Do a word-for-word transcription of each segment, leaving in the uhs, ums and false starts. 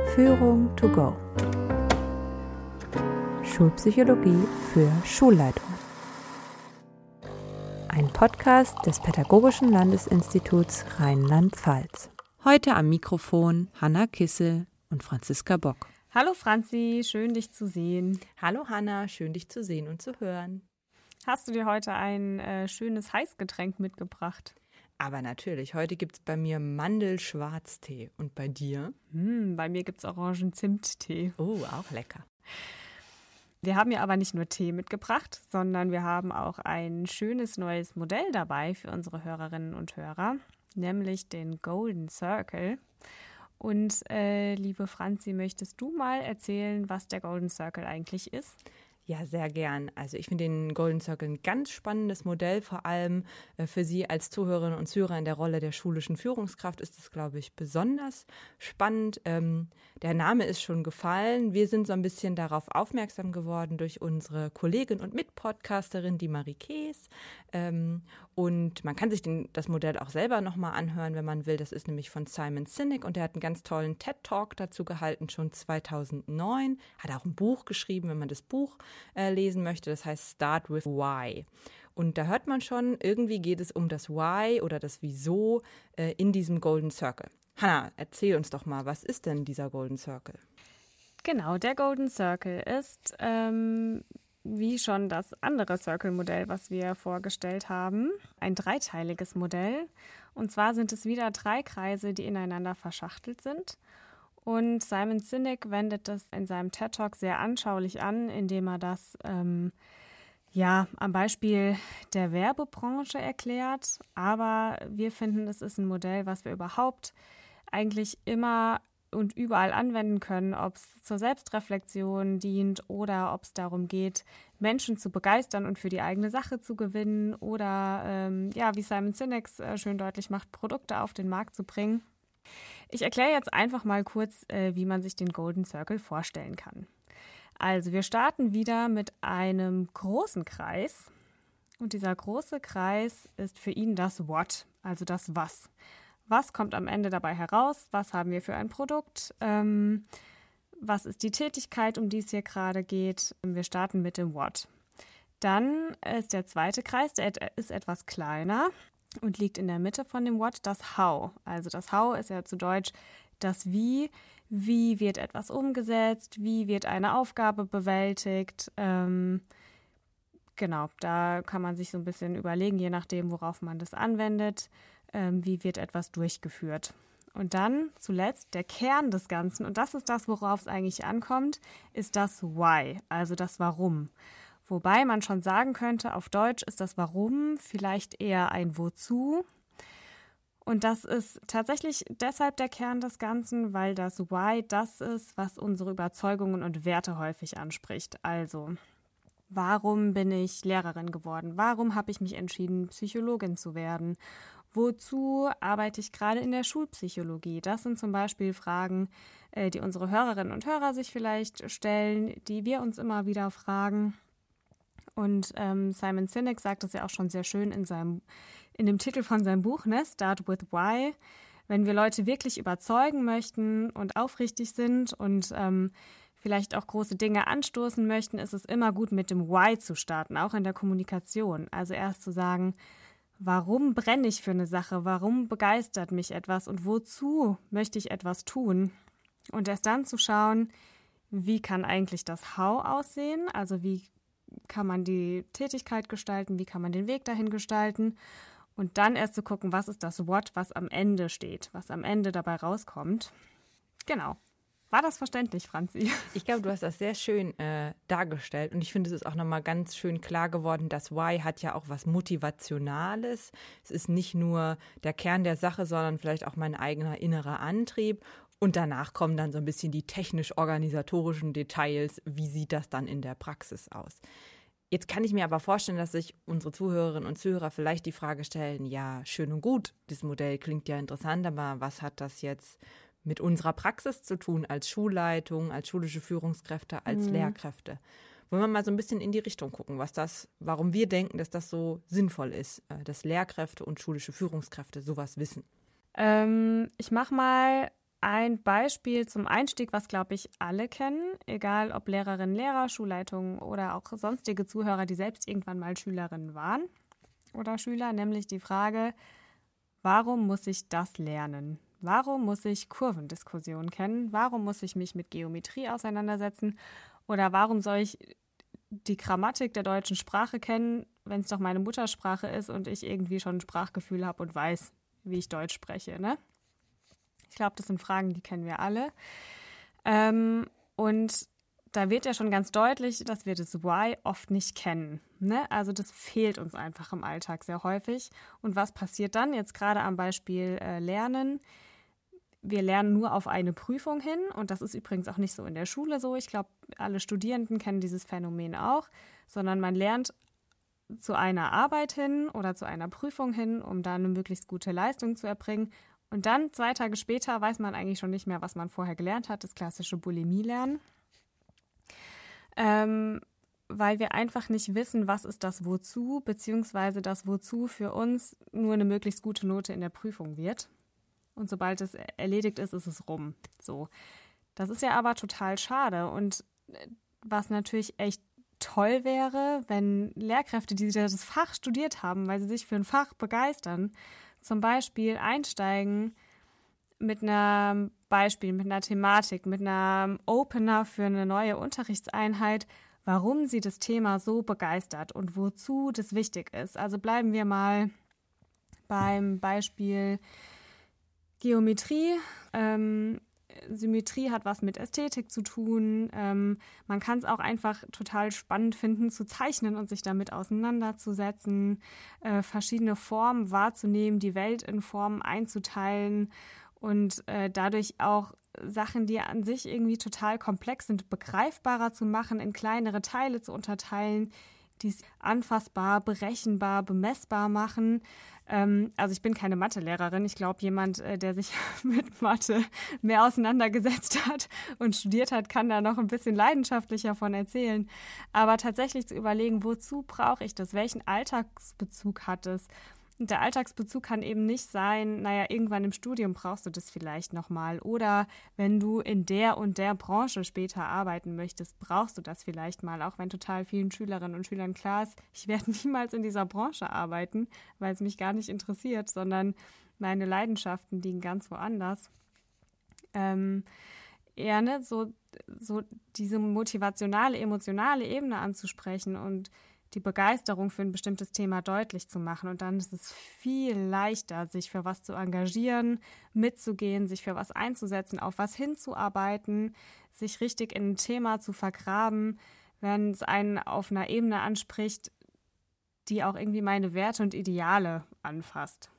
Führung to go. Schulpsychologie für Schulleitungen. Ein Podcast des Pädagogischen Landesinstituts Rheinland-Pfalz. Heute am Mikrofon Hanna Kissel und Franziska Bock. Hallo Franzi, schön dich zu sehen. Hallo Hanna, schön dich zu sehen und zu hören. Hast du dir heute ein äh, schönes Heißgetränk mitgebracht? Aber natürlich, heute gibt es bei mir Mandelschwarztee. Und bei dir? Hm, bei mir gibt es Orangen-Zimt-Tee. Oh, auch lecker. Wir haben ja aber nicht nur Tee mitgebracht, sondern wir haben auch ein schönes neues Modell dabei für unsere Hörerinnen und Hörer, nämlich den Golden Circle. Und äh, liebe Franzi, möchtest du mal erzählen, was der Golden Circle eigentlich ist? Ja, sehr gern. Also ich finde den Golden Circle ein ganz spannendes Modell. Vor allem äh, für Sie als Zuhörerinnen und Zuhörer in der Rolle der schulischen Führungskraft ist es, glaube ich, besonders spannend. Ähm, der Name ist schon gefallen. Wir sind so ein bisschen darauf aufmerksam geworden durch unsere Kollegin und Mitpodcasterin, die Marie Kees. Ähm, und man kann sich den, das Modell auch selber nochmal anhören, wenn man will. Das ist nämlich von Simon Sinek und der hat einen ganz tollen TED-Talk dazu gehalten, schon zweitausendneun. Hat auch ein Buch geschrieben, wenn man das Buch Äh, lesen möchte. Das heißt Start with Why. Und da hört man schon, irgendwie geht es um das Why oder das Wieso äh, in diesem Golden Circle. Hanna, erzähl uns doch mal, was ist denn dieser Golden Circle? Genau, der Golden Circle ist ähm, wie schon das andere Circle-Modell, was wir vorgestellt haben, ein dreiteiliges Modell. Und zwar sind es wieder drei Kreise, die ineinander verschachtelt sind. Und Simon Sinek wendet das in seinem TED-Talk sehr anschaulich an, indem er das ähm, ja, am Beispiel der Werbebranche erklärt. Aber wir finden, es ist ein Modell, was wir überhaupt eigentlich immer und überall anwenden können, ob es zur Selbstreflexion dient oder ob es darum geht, Menschen zu begeistern und für die eigene Sache zu gewinnen oder, ähm, ja, wie Simon Sinek äh, schön deutlich macht, Produkte auf den Markt zu bringen. Ich erkläre jetzt einfach mal kurz, äh, wie man sich den Golden Circle vorstellen kann. Also wir starten wieder mit einem großen Kreis und dieser große Kreis ist für ihn das What, also das Was. Was kommt am Ende dabei heraus? Was haben wir für ein Produkt? Ähm, was ist die Tätigkeit, um die es hier gerade geht? Wir starten mit dem What. Dann ist der zweite Kreis, der ist etwas kleiner und liegt in der Mitte von dem What, das How. Also das How ist ja zu Deutsch das Wie. Wie wird etwas umgesetzt? Wie wird eine Aufgabe bewältigt? Ähm, genau, da kann man sich so ein bisschen überlegen, je nachdem, worauf man das anwendet, ähm, wie wird etwas durchgeführt. Und dann zuletzt der Kern des Ganzen, und das ist das, worauf es eigentlich ankommt, ist das Why, also das Warum. Wobei man schon sagen könnte, auf Deutsch ist das Warum vielleicht eher ein Wozu. Und das ist tatsächlich deshalb der Kern des Ganzen, weil das Why das ist, was unsere Überzeugungen und Werte häufig anspricht. Also, warum bin ich Lehrerin geworden? Warum habe ich mich entschieden, Psychologin zu werden? Wozu arbeite ich gerade in der Schulpsychologie? Das sind zum Beispiel Fragen, die unsere Hörerinnen und Hörer sich vielleicht stellen, die wir uns immer wieder fragen. Und ähm, Simon Sinek sagt das ja auch schon sehr schön in seinem, in dem Titel von seinem Buch, ne? Start with Why. Wenn wir Leute wirklich überzeugen möchten und aufrichtig sind und ähm, vielleicht auch große Dinge anstoßen möchten, ist es immer gut, mit dem Why zu starten, auch in der Kommunikation. Also erst zu sagen, warum brenne ich für eine Sache, warum begeistert mich etwas und wozu möchte ich etwas tun? Und erst dann zu schauen, wie kann eigentlich das How aussehen, also wie kann man die Tätigkeit gestalten, wie kann man den Weg dahin gestalten und dann erst zu gucken, was ist das What, was am Ende steht, was am Ende dabei rauskommt. Genau. War das verständlich, Franzi? Ich glaube, du hast das sehr schön äh, dargestellt und ich finde, es ist auch nochmal ganz schön klar geworden, das Why hat ja auch was Motivationales. Es ist nicht nur der Kern der Sache, sondern vielleicht auch mein eigener innerer Antrieb. Und danach kommen dann so ein bisschen die technisch-organisatorischen Details. Wie sieht das dann in der Praxis aus? Jetzt kann ich mir aber vorstellen, dass sich unsere Zuhörerinnen und Zuhörer vielleicht die Frage stellen, ja, schön und gut, das Modell klingt ja interessant, aber was hat das jetzt mit unserer Praxis zu tun als Schulleitung, als schulische Führungskräfte, als mhm. Lehrkräfte? Wollen wir mal so ein bisschen in die Richtung gucken, was das, warum wir denken, dass das so sinnvoll ist, dass Lehrkräfte und schulische Führungskräfte sowas wissen? Ähm, ich mache mal ein Beispiel zum Einstieg, was, glaube ich, alle kennen, egal ob Lehrerinnen, Lehrer, Schulleitungen oder auch sonstige Zuhörer, die selbst irgendwann mal Schülerinnen waren oder Schüler, nämlich die Frage, warum muss ich das lernen? Warum muss ich Kurvendiskussionen kennen? Warum muss ich mich mit Geometrie auseinandersetzen? Oder warum soll ich die Grammatik der deutschen Sprache kennen, wenn es doch meine Muttersprache ist und ich irgendwie schon ein Sprachgefühl habe und weiß, wie ich Deutsch spreche, ne? Ich glaube, das sind Fragen, die kennen wir alle. Ähm, und da wird ja schon ganz deutlich, dass wir das Why oft nicht kennen, ne? Also das fehlt uns einfach im Alltag sehr häufig. Und was passiert dann? Jetzt gerade am Beispiel äh, Lernen. Wir lernen nur auf eine Prüfung hin und das ist übrigens auch nicht so in der Schule so. Ich glaube, alle Studierenden kennen dieses Phänomen auch, sondern man lernt zu einer Arbeit hin oder zu einer Prüfung hin, um da eine möglichst gute Leistung zu erbringen. Und dann, zwei Tage später, weiß man eigentlich schon nicht mehr, was man vorher gelernt hat, das klassische Bulimie-Lernen. Ähm, weil wir einfach nicht wissen, was ist das Wozu, beziehungsweise das Wozu für uns nur eine möglichst gute Note in der Prüfung wird. Und sobald es erledigt ist, ist es rum. So. Das ist ja aber total schade. Und was natürlich echt toll wäre, wenn Lehrkräfte, die das Fach studiert haben, weil sie sich für ein Fach begeistern, zum Beispiel einsteigen mit einem Beispiel, mit einer Thematik, mit einem Opener für eine neue Unterrichtseinheit, warum sie das Thema so begeistert und wozu das wichtig ist. Also bleiben wir mal beim Beispiel Geometrie. Ähm, Symmetrie hat was mit Ästhetik zu tun. Ähm, man kann es auch einfach total spannend finden, zu zeichnen und sich damit auseinanderzusetzen, äh, verschiedene Formen wahrzunehmen, die Welt in Formen einzuteilen und äh, dadurch auch Sachen, die an sich irgendwie total komplex sind, begreifbarer zu machen, in kleinere Teile zu unterteilen, die es anfassbar, berechenbar, bemessbar machen. Ähm, also ich bin keine Mathelehrerin. Ich glaube, jemand, äh, der sich mit Mathe mehr auseinandergesetzt hat und studiert hat, kann da noch ein bisschen leidenschaftlicher von erzählen. Aber tatsächlich zu überlegen, wozu brauche ich das? Welchen Alltagsbezug hat es? Und der Alltagsbezug kann eben nicht sein, naja, irgendwann im Studium brauchst du das vielleicht nochmal. Oder wenn du in der und der Branche später arbeiten möchtest, brauchst du das vielleicht mal. Auch wenn total vielen Schülerinnen und Schülern klar ist, ich werde niemals in dieser Branche arbeiten, weil es mich gar nicht interessiert, sondern meine Leidenschaften liegen ganz woanders. Ähm, eher ne, so, so diese motivationale, emotionale Ebene anzusprechen und die Begeisterung für ein bestimmtes Thema deutlich zu machen. Und dann ist es viel leichter, sich für was zu engagieren, mitzugehen, sich für was einzusetzen, auf was hinzuarbeiten, sich richtig in ein Thema zu vergraben, wenn es einen auf einer Ebene anspricht, die auch irgendwie meine Werte und Ideale anfasst.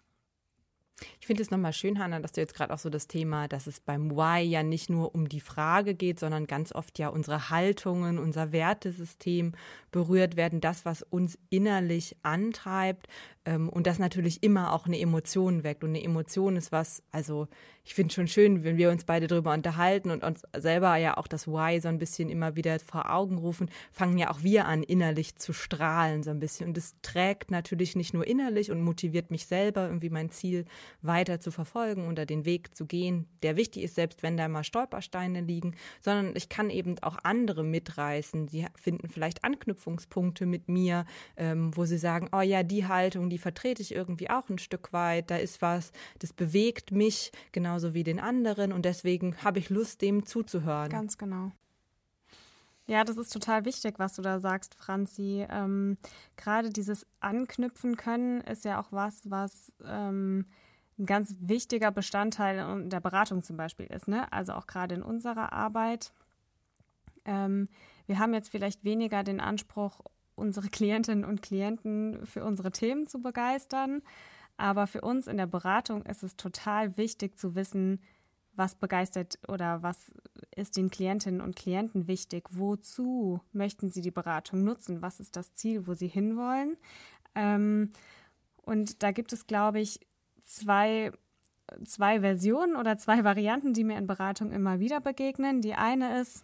Ich finde es nochmal schön, Hannah, dass du jetzt gerade auch so das Thema, dass es beim Why ja nicht nur um die Frage geht, sondern ganz oft ja unsere Haltungen, unser Wertesystem berührt werden, das, was uns innerlich antreibt ähm, und das natürlich immer auch eine Emotion weckt. Und eine Emotion ist was, also ich finde es schon schön, wenn wir uns beide darüber unterhalten und uns selber ja auch das Why so ein bisschen immer wieder vor Augen rufen, fangen ja auch wir an, innerlich zu strahlen so ein bisschen. Und es trägt natürlich nicht nur innerlich und motiviert mich selber, irgendwie mein Ziel weiter zu verfolgen oder den Weg zu gehen, der wichtig ist, selbst wenn da mal Stolpersteine liegen, sondern ich kann eben auch andere mitreißen. Die finden vielleicht Anknüpfungspunkte mit mir, ähm, wo sie sagen, oh ja, die Haltung, die vertrete ich irgendwie auch ein Stück weit, da ist was, das bewegt mich genauso wie den anderen und deswegen habe ich Lust, dem zuzuhören. Ganz genau. Ja, das ist total wichtig, was du da sagst, Franzi. Ähm, gerade dieses Anknüpfen können ist ja auch was, was ähm, ein ganz wichtiger Bestandteil der Beratung zum Beispiel ist, ne? Also auch gerade in unserer Arbeit. Ähm, wir haben jetzt vielleicht weniger den Anspruch, unsere Klientinnen und Klienten für unsere Themen zu begeistern, aber für uns in der Beratung ist es total wichtig zu wissen, was begeistert oder was ist den Klientinnen und Klienten wichtig, wozu möchten sie die Beratung nutzen, was ist das Ziel, wo sie hinwollen. Ähm, und da gibt es, glaube ich, Zwei, zwei Versionen oder zwei Varianten, die mir in Beratung immer wieder begegnen. Die eine ist,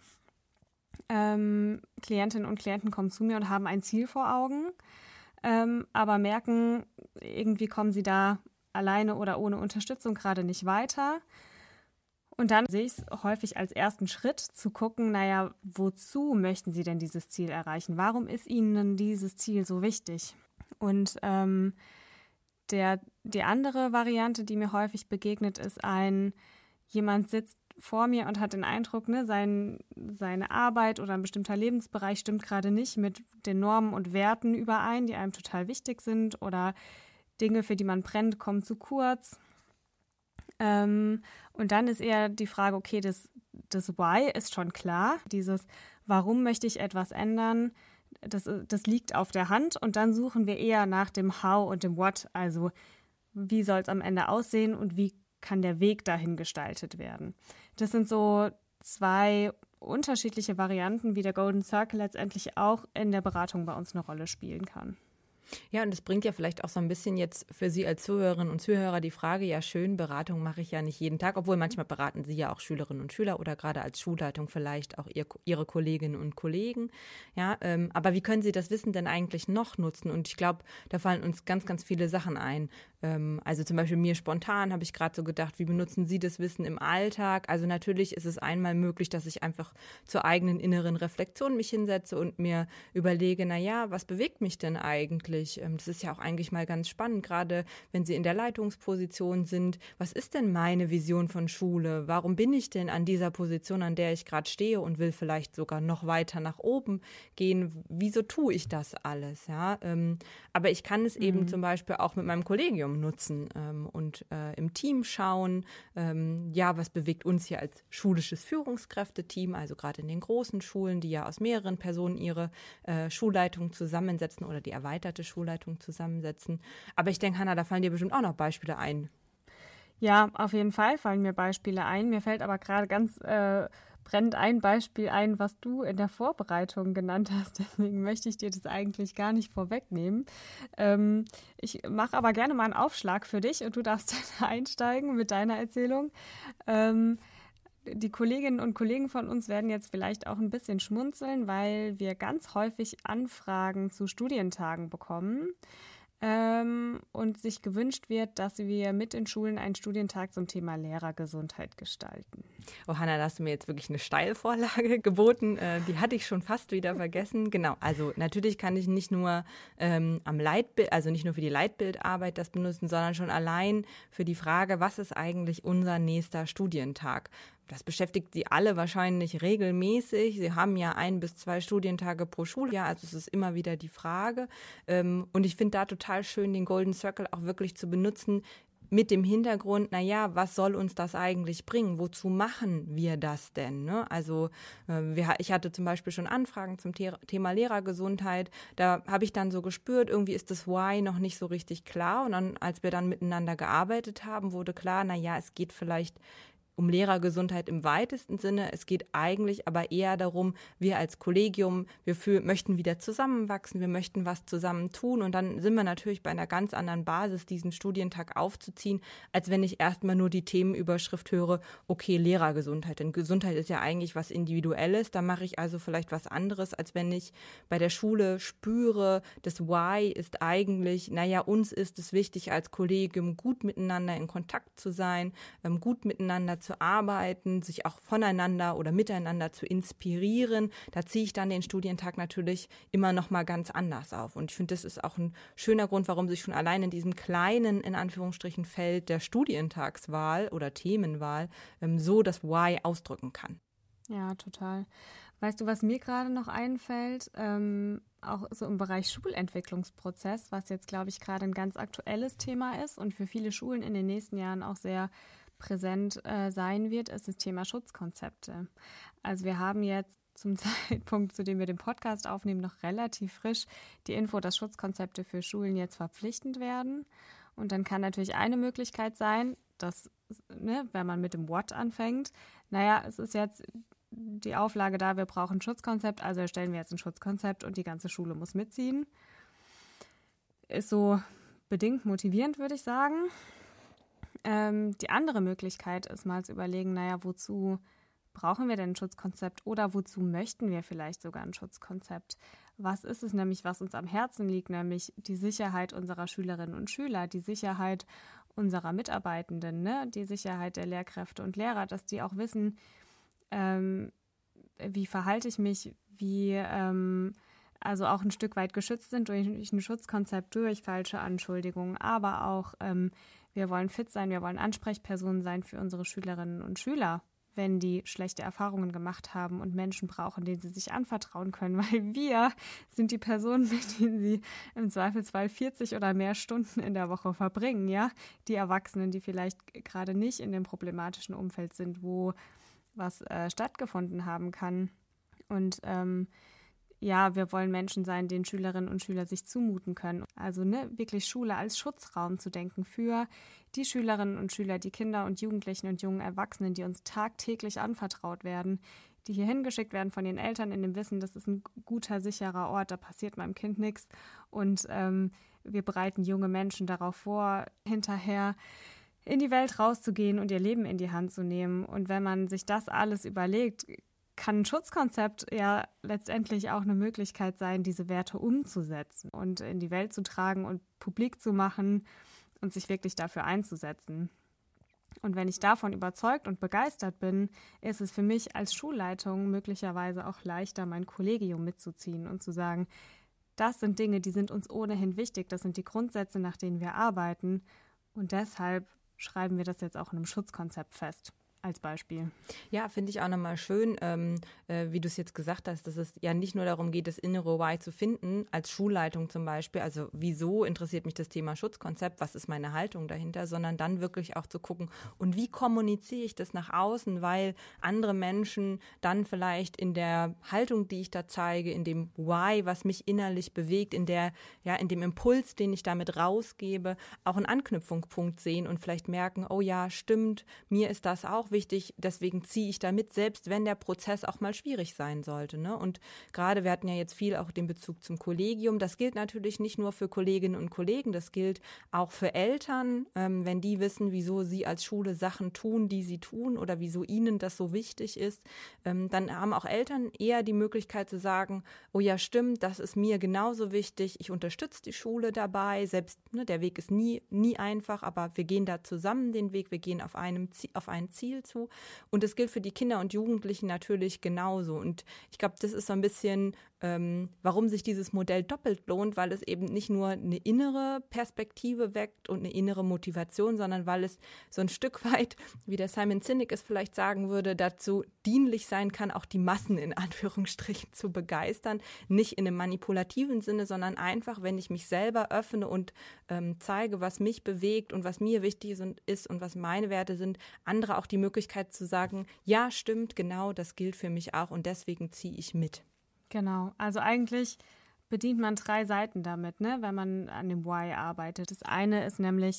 ähm, Klientinnen und Klienten kommen zu mir und haben ein Ziel vor Augen, ähm, aber merken, irgendwie kommen sie da alleine oder ohne Unterstützung gerade nicht weiter Und dann sehe ich es häufig als ersten Schritt zu gucken, naja, wozu möchten Sie denn dieses Ziel erreichen? Warum ist Ihnen dieses Ziel so wichtig? Und ähm, der, die andere Variante, die mir häufig begegnet, ist ein, jemand sitzt vor mir und hat den Eindruck, ne, sein, seine Arbeit oder ein bestimmter Lebensbereich stimmt gerade nicht mit den Normen und Werten überein, die einem total wichtig sind, oder Dinge, für die man brennt, kommen zu kurz. Ähm, und dann ist eher die Frage, okay, das, das Why ist schon klar, dieses Warum möchte ich etwas ändern, das, das liegt auf der Hand, und dann suchen wir eher nach dem How und dem What, also wie soll es am Ende aussehen und wie kann der Weg dahin gestaltet werden. Das sind so zwei unterschiedliche Varianten, wie der Golden Circle letztendlich auch in der Beratung bei uns eine Rolle spielen kann. Ja, und das bringt ja vielleicht auch so ein bisschen jetzt für Sie als Zuhörerinnen und Zuhörer die Frage, ja schön, Beratung mache ich ja nicht jeden Tag, obwohl manchmal beraten Sie ja auch Schülerinnen und Schüler oder gerade als Schulleitung vielleicht auch ihr, Ihre Kolleginnen und Kollegen. Ja, ähm, aber wie können Sie das Wissen denn eigentlich noch nutzen? Und ich glaube, da fallen uns ganz, ganz viele Sachen ein. Ähm, also zum Beispiel mir spontan habe ich gerade so gedacht, wie benutzen Sie das Wissen im Alltag? Also natürlich ist es einmal möglich, dass ich einfach zur eigenen inneren Reflexion mich hinsetze und mir überlege, na ja, was bewegt mich denn eigentlich? Das ist ja auch eigentlich mal ganz spannend, gerade wenn Sie in der Leitungsposition sind. Was ist denn meine Vision von Schule? Warum bin ich denn an dieser Position, an der ich gerade stehe und will vielleicht sogar noch weiter nach oben gehen? Wieso tue ich das alles? Ja, ähm, aber ich kann es mhm. eben zum Beispiel auch mit meinem Kollegium nutzen ähm, und äh, im Team schauen, ähm, ja, was bewegt uns hier als schulisches Führungskräfteteam, also gerade in den großen Schulen, die ja aus mehreren Personen ihre äh, Schulleitung zusammensetzen oder die erweiterte Schulleitung zusammensetzen. Aber ich denke, Hannah, da fallen dir bestimmt auch noch Beispiele ein. Ja, auf jeden Fall fallen mir Beispiele ein. Mir fällt aber gerade ganz äh, brennend ein Beispiel ein, was du in der Vorbereitung genannt hast. Deswegen möchte ich dir das eigentlich gar nicht vorwegnehmen. Ähm, ich mache aber gerne mal einen Aufschlag für dich und du darfst dann einsteigen mit deiner Erzählung. Ähm, Die Kolleginnen und Kollegen von uns werden jetzt vielleicht auch ein bisschen schmunzeln, weil wir ganz häufig Anfragen zu Studientagen bekommen ähm, und sich gewünscht wird, dass wir mit den Schulen einen Studientag zum Thema Lehrergesundheit gestalten. Oh, Hannah, da hast du mir jetzt wirklich eine Steilvorlage geboten. Äh, die hatte ich schon fast wieder vergessen. Genau, also natürlich kann ich nicht nur ähm, am Leitbild, also nicht nur für die Leitbildarbeit das benutzen, sondern schon allein für die Frage, was ist eigentlich unser nächster Studientag? Das beschäftigt Sie alle wahrscheinlich regelmäßig. Sie haben ja ein bis zwei Studientage pro Schuljahr, also es ist immer wieder die Frage. Und ich finde da total schön, den Golden Circle auch wirklich zu benutzen, mit dem Hintergrund, naja, was soll uns das eigentlich bringen? Wozu machen wir das denn? Ne? Also äh, wir, ich hatte zum Beispiel schon Anfragen zum The- Thema Lehrergesundheit. Da habe ich dann so gespürt, irgendwie ist das Why noch nicht so richtig klar. Und dann, als wir dann miteinander gearbeitet haben, wurde klar, naja, es geht vielleicht um Lehrergesundheit im weitesten Sinne. Es geht eigentlich aber eher darum, wir als Kollegium, wir für, möchten wieder zusammenwachsen, wir möchten was zusammen tun, und dann sind wir natürlich bei einer ganz anderen Basis, diesen Studientag aufzuziehen, als wenn ich erstmal nur die Themenüberschrift höre, okay, Lehrergesundheit. Denn Gesundheit ist ja eigentlich was Individuelles, da mache ich also vielleicht was anderes, als wenn ich bei der Schule spüre, das Why ist eigentlich, naja, uns ist es wichtig als Kollegium, gut miteinander in Kontakt zu sein, gut miteinander zu arbeiten, sich auch voneinander oder miteinander zu inspirieren. Da ziehe ich dann den Studientag natürlich immer noch mal ganz anders auf. Und ich finde, das ist auch ein schöner Grund, warum sich schon allein in diesem kleinen, in Anführungsstrichen, Feld der Studientagswahl oder Themenwahl ähm, so das Why ausdrücken kann. Ja, total. Weißt du, was mir gerade noch einfällt, ähm, auch so im Bereich Schulentwicklungsprozess, was jetzt, glaube ich, gerade ein ganz aktuelles Thema ist und für viele Schulen in den nächsten Jahren auch sehr präsent äh, sein wird, ist das Thema Schutzkonzepte. Also wir haben jetzt zum Zeitpunkt, zu dem wir den Podcast aufnehmen, noch relativ frisch die Info, dass Schutzkonzepte für Schulen jetzt verpflichtend werden. Und dann kann natürlich eine Möglichkeit sein, dass, ne, wenn man mit dem What anfängt, naja, es ist jetzt die Auflage da, wir brauchen ein Schutzkonzept, also erstellen wir jetzt ein Schutzkonzept und die ganze Schule muss mitziehen. Ist so bedingt motivierend, würde ich sagen. Ähm, die andere Möglichkeit ist mal zu überlegen, naja, wozu brauchen wir denn ein Schutzkonzept oder wozu möchten wir vielleicht sogar ein Schutzkonzept? Was ist es nämlich, was uns am Herzen liegt, nämlich die Sicherheit unserer Schülerinnen und Schüler, die Sicherheit unserer Mitarbeitenden, ne? Die Sicherheit der Lehrkräfte und Lehrer, dass die auch wissen, ähm, wie verhalte ich mich, wie ähm, also auch ein Stück weit geschützt sind durch ein Schutzkonzept, durch falsche Anschuldigungen, aber auch ähm, wir wollen fit sein, wir wollen Ansprechpersonen sein für unsere Schülerinnen und Schüler, wenn die schlechte Erfahrungen gemacht haben und Menschen brauchen, denen sie sich anvertrauen können, weil wir sind die Personen, mit denen sie im Zweifelsfall vierzig oder mehr Stunden in der Woche verbringen, ja, die Erwachsenen, die vielleicht gerade nicht in dem problematischen Umfeld sind, wo was äh, stattgefunden haben kann. Und ähm, ja, wir wollen Menschen sein, denen Schülerinnen und Schüler sich zumuten können. Also ne, wirklich Schule als Schutzraum zu denken für die Schülerinnen und Schüler, die Kinder und Jugendlichen und jungen Erwachsenen, die uns tagtäglich anvertraut werden, die hier hingeschickt werden von den Eltern in dem Wissen, das ist ein guter, sicherer Ort, da passiert meinem Kind nichts. Und ähm, wir bereiten junge Menschen darauf vor, hinterher in die Welt rauszugehen und ihr Leben in die Hand zu nehmen. Und wenn man sich das alles überlegt, kann ein Schutzkonzept ja letztendlich auch eine Möglichkeit sein, diese Werte umzusetzen und in die Welt zu tragen und publik zu machen und sich wirklich dafür einzusetzen. Und wenn ich davon überzeugt und begeistert bin, ist es für mich als Schulleitung möglicherweise auch leichter, mein Kollegium mitzuziehen und zu sagen, das sind Dinge, die sind uns ohnehin wichtig, das sind die Grundsätze, nach denen wir arbeiten und deshalb schreiben wir das jetzt auch in einem Schutzkonzept fest. Als Beispiel. Ja, finde ich auch nochmal schön, ähm, äh, wie du es jetzt gesagt hast, dass es ja nicht nur darum geht, das innere Why zu finden, als Schulleitung zum Beispiel, also wieso interessiert mich das Thema Schutzkonzept, was ist meine Haltung dahinter, sondern dann wirklich auch zu gucken, und wie kommuniziere ich das nach außen, weil andere Menschen dann vielleicht in der Haltung, die ich da zeige, in dem Why, was mich innerlich bewegt, in der, ja, in dem Impuls, den ich damit rausgebe, auch einen Anknüpfungspunkt sehen und vielleicht merken, oh ja, stimmt, mir ist das auch wichtig, deswegen ziehe ich da mit, selbst wenn der Prozess auch mal schwierig sein sollte. Ne? Und gerade, wir hatten ja jetzt viel auch den Bezug zum Kollegium, das gilt natürlich nicht nur für Kolleginnen und Kollegen, das gilt auch für Eltern, ähm, wenn die wissen, wieso sie als Schule Sachen tun, die sie tun oder wieso ihnen das so wichtig ist, ähm, dann haben auch Eltern eher die Möglichkeit zu sagen, oh ja, stimmt, das ist mir genauso wichtig, ich unterstütze die Schule dabei, selbst ne, der Weg ist nie, nie einfach, aber wir gehen da zusammen den Weg, wir gehen auf, einem, auf ein Ziel zu. Und das gilt für die Kinder und Jugendlichen natürlich genauso. Und ich glaube, das ist so ein bisschen, ähm, warum sich dieses Modell doppelt lohnt, weil es eben nicht nur eine innere Perspektive weckt und eine innere Motivation, sondern weil es so ein Stück weit, wie der Simon Sinek es vielleicht sagen würde, dazu dienlich sein kann, auch die Massen in Anführungsstrichen zu begeistern. Nicht in einem manipulativen Sinne, sondern einfach, wenn ich mich selber öffne und ähm, zeige, was mich bewegt und was mir wichtig ist und, ist und was meine Werte sind, andere auch die Möglichkeit zu sagen, ja, stimmt, genau, das gilt für mich auch und deswegen ziehe ich mit. Genau, also eigentlich bedient man drei Seiten damit, ne, wenn man an dem Why arbeitet. Das eine ist nämlich,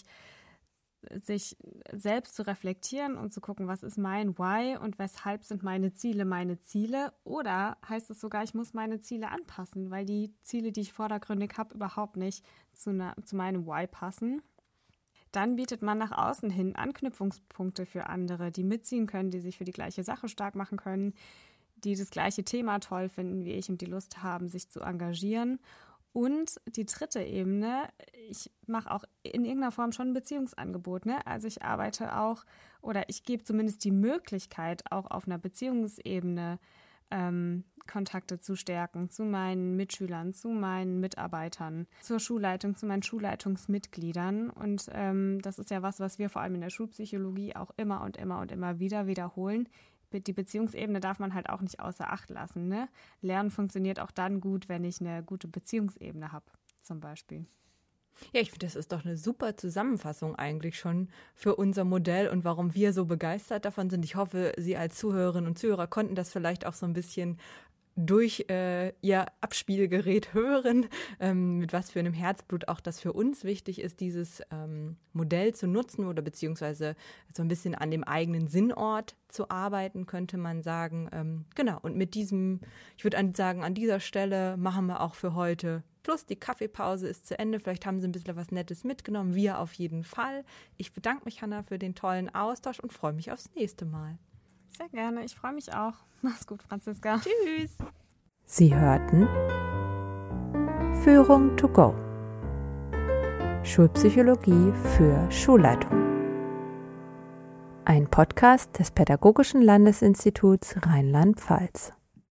sich selbst zu reflektieren und zu gucken, was ist mein Why und weshalb sind meine Ziele meine Ziele, oder heißt es sogar, ich muss meine Ziele anpassen, weil die Ziele, die ich vordergründig habe, überhaupt nicht zu, na, zu meinem Why passen. Dann bietet man nach außen hin Anknüpfungspunkte für andere, die mitziehen können, die sich für die gleiche Sache stark machen können, die das gleiche Thema toll finden wie ich und die Lust haben, sich zu engagieren. Und die dritte Ebene, ich mache auch in irgendeiner Form schon ein Beziehungsangebot. Ne? Also ich arbeite auch oder ich gebe zumindest die Möglichkeit, auch auf einer Beziehungsebene ähm, Kontakte zu stärken zu meinen Mitschülern, zu meinen Mitarbeitern, zur Schulleitung, zu meinen Schulleitungsmitgliedern. Und ähm, das ist ja was, was wir vor allem in der Schulpsychologie auch immer und immer und immer wieder wiederholen. Die Beziehungsebene darf man halt auch nicht außer Acht lassen. Ne? Lernen funktioniert auch dann gut, wenn ich eine gute Beziehungsebene habe, zum Beispiel. Ja, ich finde, das ist doch eine super Zusammenfassung eigentlich schon für unser Modell und warum wir so begeistert davon sind. Ich hoffe, Sie als Zuhörerinnen und Zuhörer konnten das vielleicht auch so ein bisschen durch äh, ihr Abspielgerät hören, ähm, mit was für einem Herzblut auch das für uns wichtig ist, dieses ähm, Modell zu nutzen oder beziehungsweise so ein bisschen an dem eigenen Sinnort zu arbeiten, könnte man sagen. Ähm, genau, und mit diesem, ich würde sagen, an dieser Stelle machen wir auch für heute Plus. Die Kaffeepause ist zu Ende. Vielleicht haben Sie ein bisschen was Nettes mitgenommen. Wir auf jeden Fall. Ich bedanke mich, Hanna, für den tollen Austausch und freue mich aufs nächste Mal. Sehr gerne. Ich freue mich auch. Mach's gut, Franziska. Tschüss. Sie hörten Führung to go. Schulpsychologie für Schulleitung. Ein Podcast des Pädagogischen Landesinstituts Rheinland-Pfalz.